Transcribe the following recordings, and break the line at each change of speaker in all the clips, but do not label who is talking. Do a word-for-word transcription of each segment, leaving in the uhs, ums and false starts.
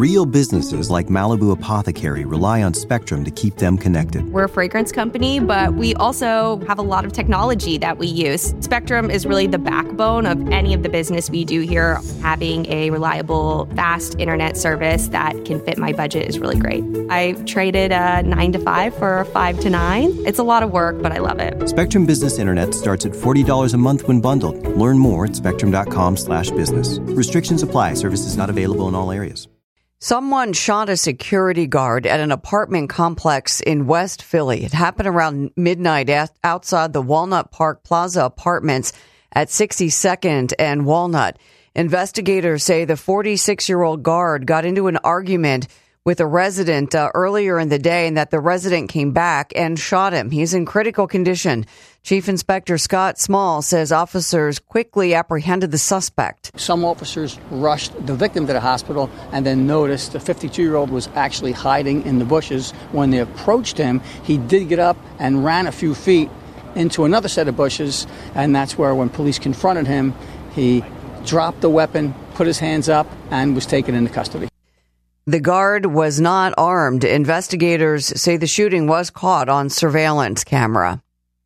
Real businesses like Malibu Apothecary rely on Spectrum to keep them connected.
We're a fragrance company, but we also have a lot of technology that we use. Spectrum is really the backbone of any of the business we do here. Having a reliable, fast internet service that can fit my budget is really great. I traded a nine to five for a five to nine. It's a lot of work, but I love it.
Spectrum Business Internet starts at forty dollars a month when bundled. Learn more at spectrum.com slash business. Restrictions apply. Services not available in all areas.
Someone shot a security guard at an apartment complex in West Philly. It happened around midnight outside the Walnut Park Plaza apartments at sixty-second and Walnut. Investigators say the forty-six-year-old guard got into an argument with a resident uh, earlier in the day and that the resident came back and shot him. He's in critical condition. Chief Inspector Scott Small says officers quickly apprehended the suspect.
Some officers rushed the victim to the hospital and then noticed the fifty-two-year-old was actually hiding in the bushes. When they approached him, he did get up and ran a few feet into another set of bushes, and that's where, when police confronted him, he dropped the weapon, put his hands up, and was taken into custody.
The guard was not armed. Investigators say the shooting was caught on surveillance camera.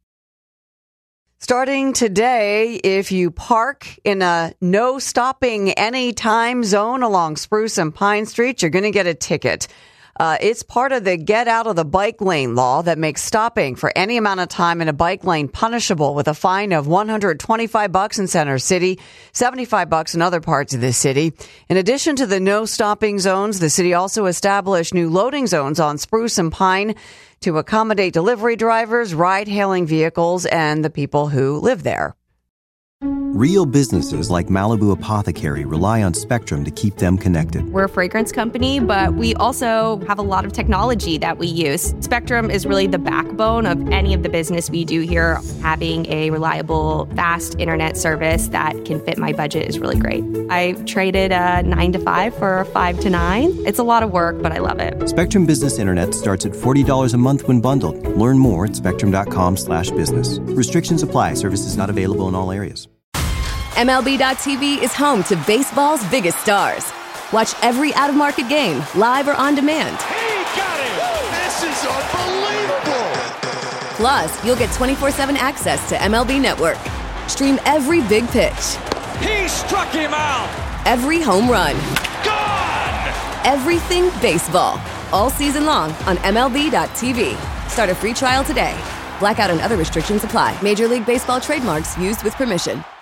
Starting today, if you park in a no stopping any time zone along Spruce and Pine Street, you're going to get a ticket. Uh, it's part of the get out of the bike lane law that makes stopping for any amount of time in a bike lane punishable with a fine of one hundred twenty-five bucks in Center City, seventy-five bucks in other parts of the city. In addition to the no stopping zones, the city also established new loading zones on Spruce and Pine to accommodate delivery drivers, ride-hailing vehicles, and the people who live there.
Real businesses like Malibu Apothecary rely on Spectrum to keep them connected.
We're a fragrance company, but we also have a lot of technology that we use. Spectrum is really the backbone of any of the business we do here. Having a reliable, fast internet service that can fit my budget is really great. I traded a nine to five for a five to nine. It's a lot of work, but I love it.
Spectrum Business Internet starts at forty dollars a month when bundled. Learn more at spectrum.com slash business. Restrictions apply. Services not available in all areas.
M L B dot T V is home to baseball's biggest stars. Watch every out-of-market game, live or on demand.
He got it! This is unbelievable!
Plus, you'll get twenty-four seven access to M L B Network. Stream every big pitch.
He struck him out!
Every home run.
Gone!
Everything baseball. All season long on M L B dot T V. Start a free trial today. Blackout and other restrictions apply. Major League Baseball trademarks used with permission.